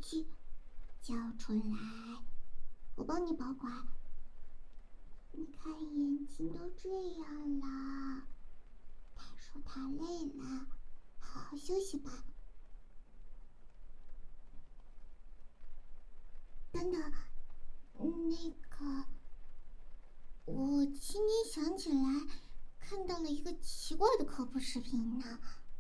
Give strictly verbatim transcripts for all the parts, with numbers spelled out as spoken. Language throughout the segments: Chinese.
去，交出来，我帮你保管。你看眼睛都这样了，他说他累了，好好休息吧。等等，那个，我今天想起来看到了一个奇怪的科普视频呢，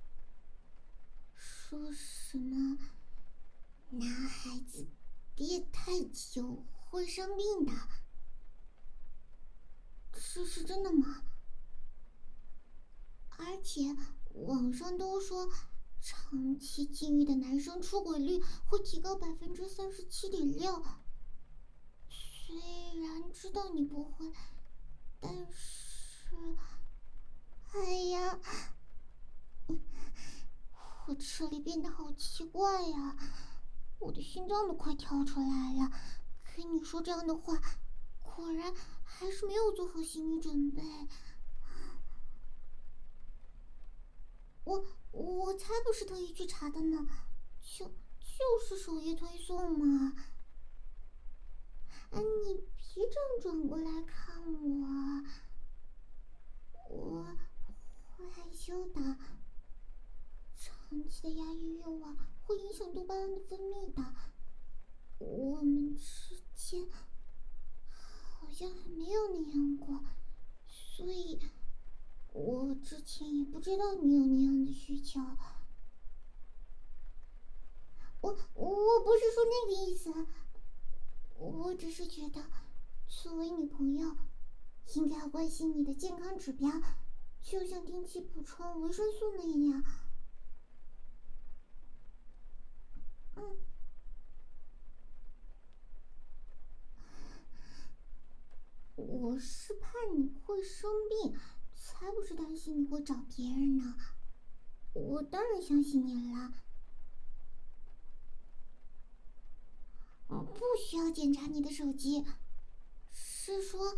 说什么男孩子憋太久会生病的，这是真的吗？而且网上都说，长期禁欲的男生出轨率会提高百分之三十七点六。虽然知道你不会，但是，哎呀，我这里变得好奇怪呀，我的心脏都快跳出来了。跟你说这样的话，果然还是没有做好心理准备。我我才不是特意去查的呢，就就是首页推送嘛。哎，你别这样转过来看我，我会害羞的。长期的压抑欲望会影响多巴胺的分泌的。我们之间好像还没有那样过，所以我之前也不知道你有那样的需求。我我不是说那个意思，我只是觉得，作为女朋友，应该要关心你的健康指标，就像定期补充维生素那样。嗯，我是怕你会生病，才不是担心你会找别人呢。我当然相信你了。嗯，不需要检查你的手机，是说，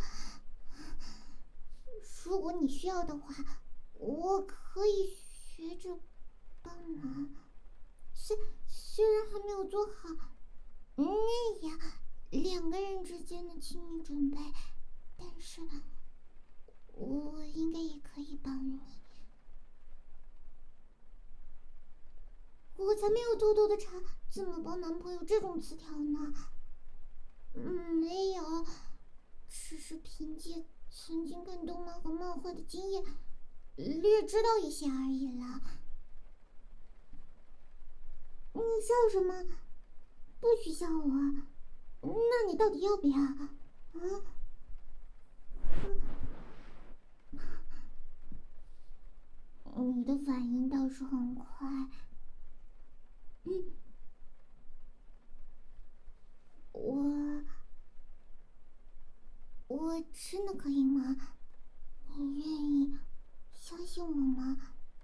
如果你需要的话，我可以学着帮忙。虽虽然还没有做好那样两个人之间的亲密准备，但是我应该也可以帮你。我才没有偷偷的查怎么帮男朋友这种词条呢。嗯，没有，只是凭借曾经看动漫和漫画的经验，略知道一些而已了。你笑什么？不许笑我！那你到底要不要？啊？你的反应倒是很快。嗯，我我真的可以吗？你愿意相信我吗？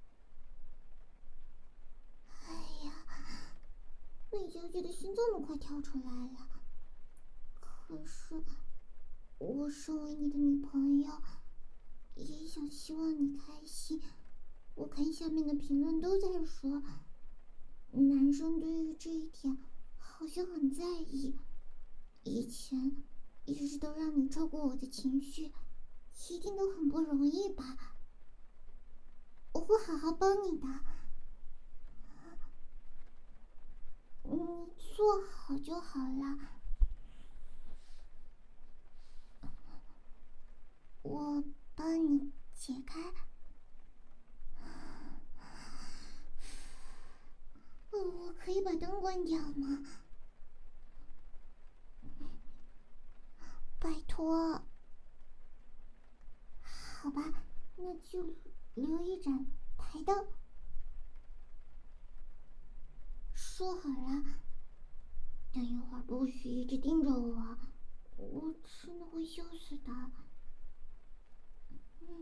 哎呀，魏小姐的心脏都快跳出来了。可是，我身为你的女朋友，也想希望你开心。我看下面的评论都在说，男生对于这一点好像很在意。以前一直都让你照顾我的情绪，一定都很不容易吧？我会好好帮你的，你做好就好了。我帮你解开。我可以把灯关掉吗？拜托。好吧，那就留一盏台灯。说好了，等一会儿不许一直盯着我，我真的会笑死的。嗯。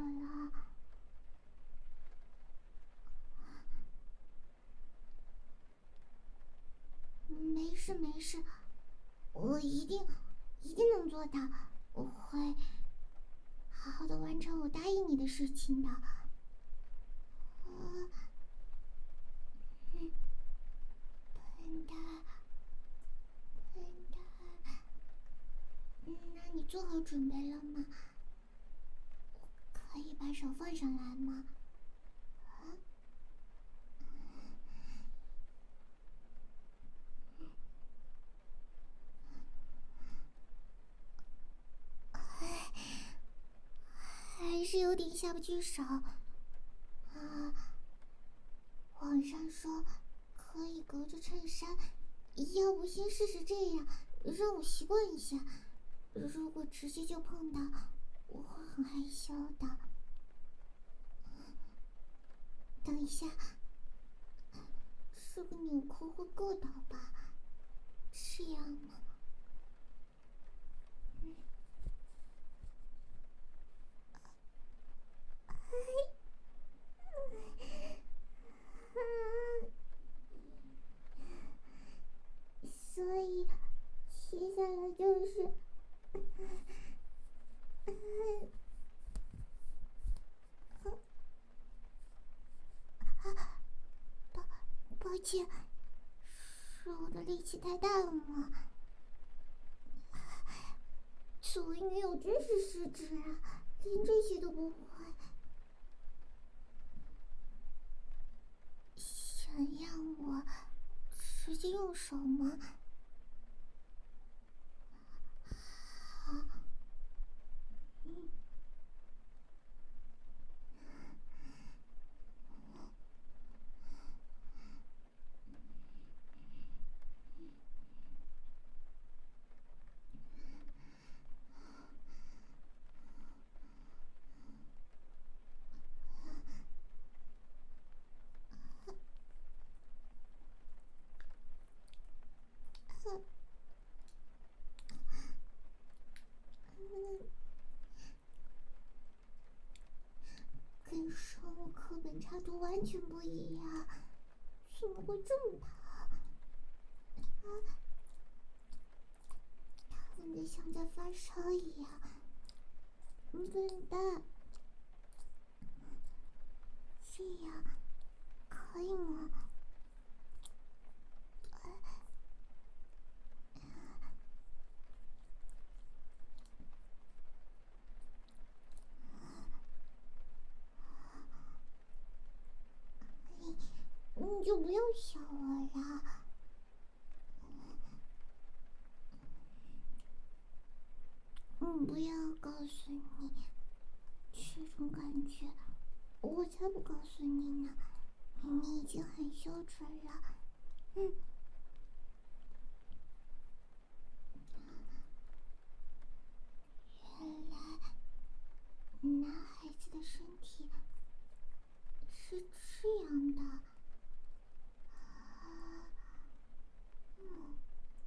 了。没事没事，我一定一定能做到，我会好好的完成我答应你的事情的。呃，嗯，笨蛋，笨蛋，嗯，那你做好准备了吗？可以把手放上来吗？啊？还是有点下不去手。啊，网上说可以隔着衬衫，要不先试试这样，让我习惯一下。如果直接就碰到，我会很害羞的。等一下，这个纽扣会硌到吧？这样吗？嗯。所以，接下来就是，抱抱歉，是我的力气太大了吗？作为女友真是失职啊，连这些都不会。想让我直接用手吗？好，嗯。跟生物课本插图完全不一样，怎么会这么疼？啊，疼得像在发烧一样。笨蛋，这样可以吗？你你就不要想我了。嗯，不要告诉你这种感觉，我才不告诉你呢。你已经很羞耻了。嗯。原来男孩子的身体是这样的。啊，嗯。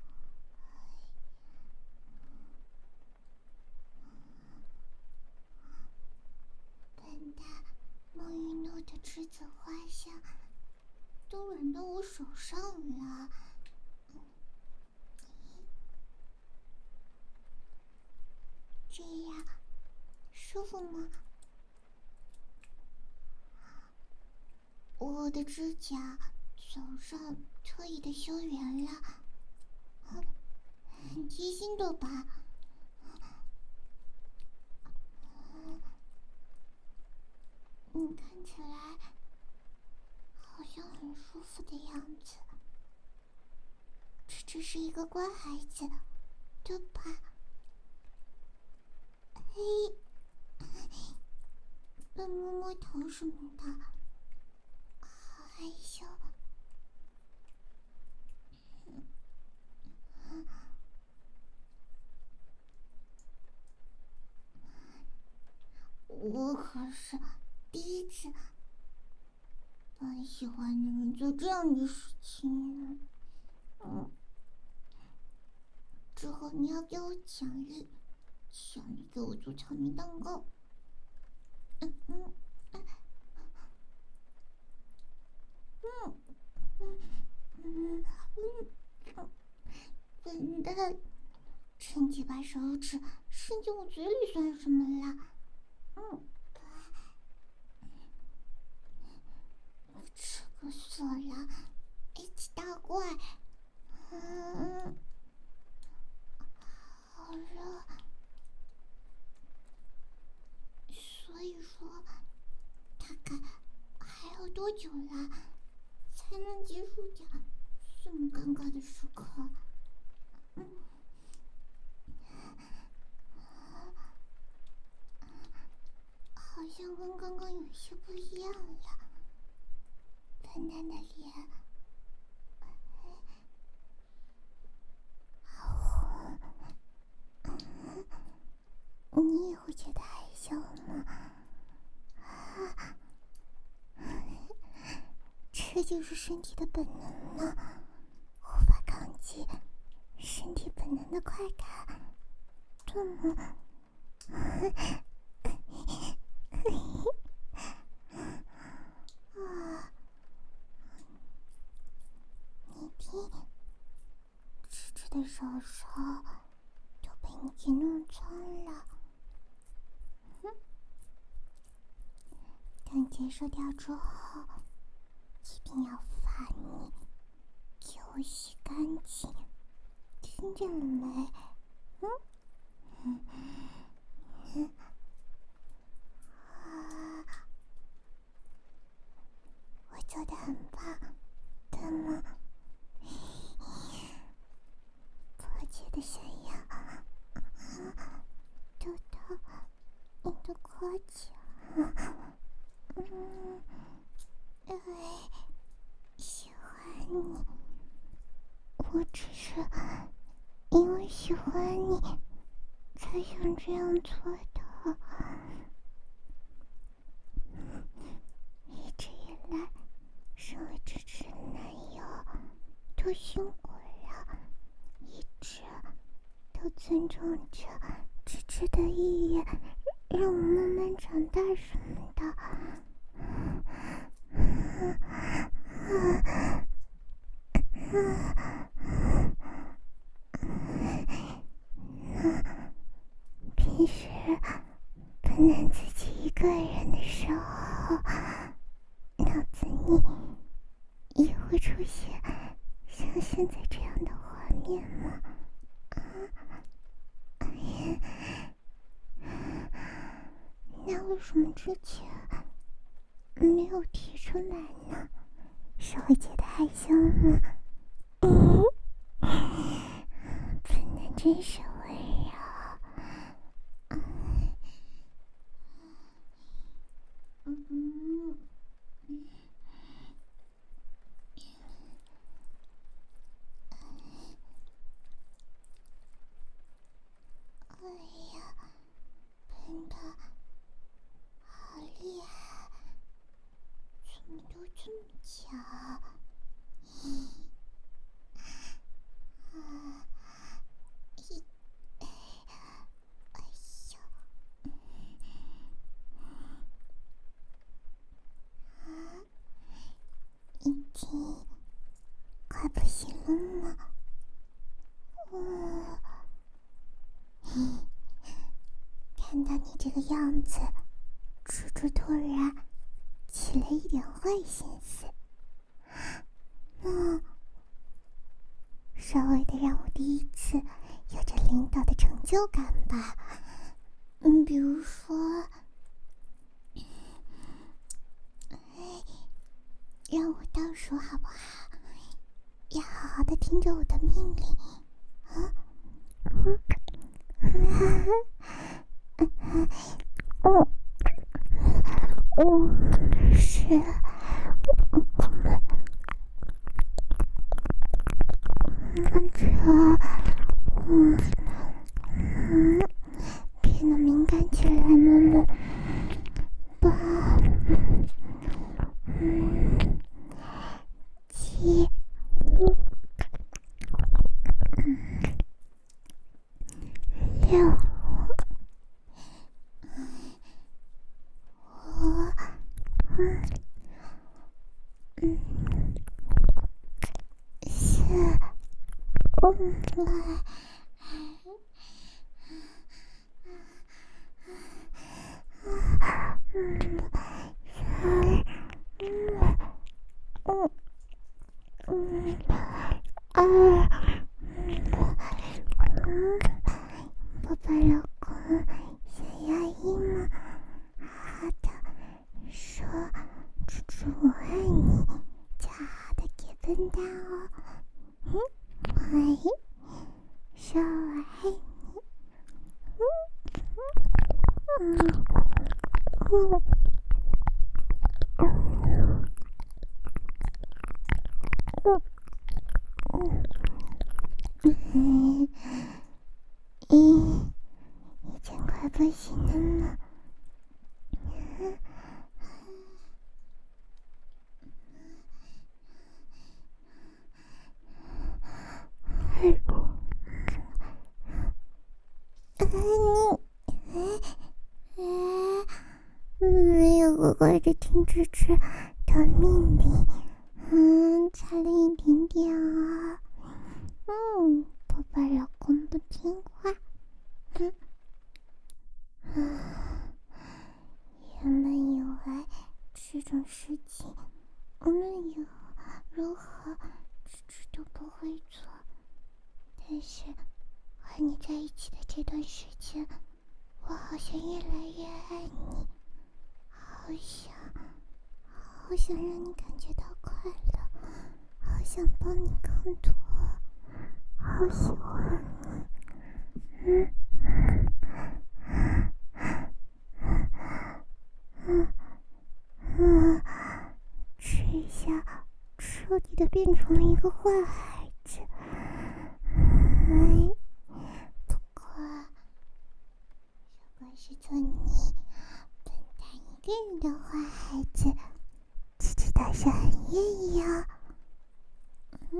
笨蛋，沐浴露的栀子花香都软到我手上了。这样舒服吗？我的指甲早上特意的修圆了，很贴心的吧？你看起来好像很舒服的样子，这只是一个乖孩子，对吧？嘿，被摸摸头什么的，好害羞。我可是第一次帮喜欢的人做这样的事情。嗯，之后你要给我奖励，奖励给我做草莓蛋糕。嗯， 了，趁机把手指伸进我嘴里算什么啦？嗯，这个色狼，一起大怪，嗯，好热。所以说，大概还要多久啦，才能结束掉这么尴尬的时刻？嗯，好像跟刚刚有些不一样了。笨蛋的脸，好红，你也会觉得害羞吗？这就是身体的本能呢，无法抗拒身体本能的快感，对吗？啊，你听，直直的手手都被你给弄脏了。哼，等结束掉之后，一定要罚你给我洗干净，听见了没？嗯嗯嗯啊，我做的很棒，对吗？迫切的想要得到你的夸奖，嗯，因为喜欢你，我只是因为喜欢你才想这样做的。一直以来，身为芝芝的男友都辛苦了，一直都尊重着芝芝的意愿，让我慢慢长大什么的。平时本来自己一个人的时候，脑子里也会出现像现在这样的画面吗？啊，那为什么之前没有提出来呢？是会觉得害羞吗？嗯，本来真是温柔。嗯嗯嗯，哎呀，笨蛋，好厉害，怎么都这么巧？啊，一，哎呀，啊，已经快不行了吗？嗯，看到你这个样子，猪猪突然起了一点坏心思。嗯，稍微的让我第一次有着领导的成就感吧。嗯，比如说，哎，让我倒数好不好？要好好的听着我的命令啊！嗯，哦，哦，是，这，嗯嗯，变得敏感起来了，八，嗯，七，六，五，嗯，四，五，来。 宝贝老公，想要一吗？好的，说猪猪我爱你，就好好的给笨蛋哦。嗯，喂，说我爱你。嗯嗯嗯嗯嗯嗯，已经快不行了吗？你，没有乖乖的听猪猪的命令，嗯，差了一点点啊。嗯，宝贝老公不听话。嗯，啊，原本以为这种事情无论以后如何，猪猪都不会做。但是和你在一起的这段时间，我好像越来越爱你，好想，好想让你感觉到快乐，好想帮你更多，好喜欢你。嗯。嗯嗯，这下彻底的变成了一个坏孩子。哎，不过如果是做你笨蛋一个人的坏孩子，琪琪倒是很愿意哦。嗯，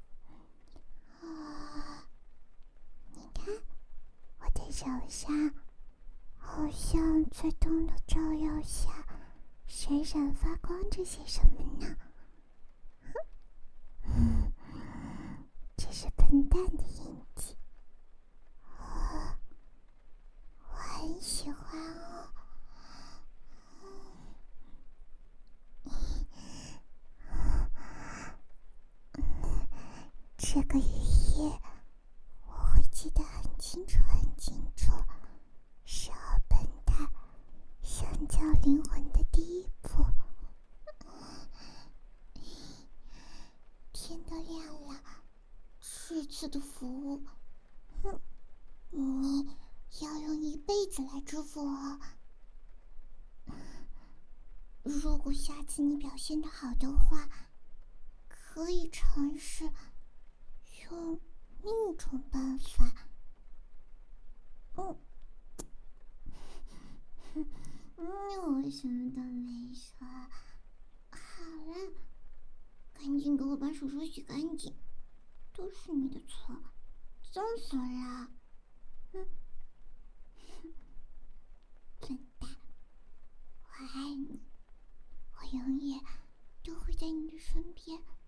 啊，你看我的手上好像在灯的照耀下闪闪发光着些什么呢？嗯，这是笨蛋的印记，我我很喜欢哦。这个雨夜我会记得很清楚很清楚，是和笨蛋相交灵魂的第一步。天都亮了，这次的服务，哼，你要用一辈子来支付我。如果下次你表现得好的话，可以尝试用另一种办法。嗯，嗯，我什么都没说。好了，赶紧给我把手手洗干净，都是你的错，脏死了。嗯，笨蛋，我爱你，我永远都会在你的身边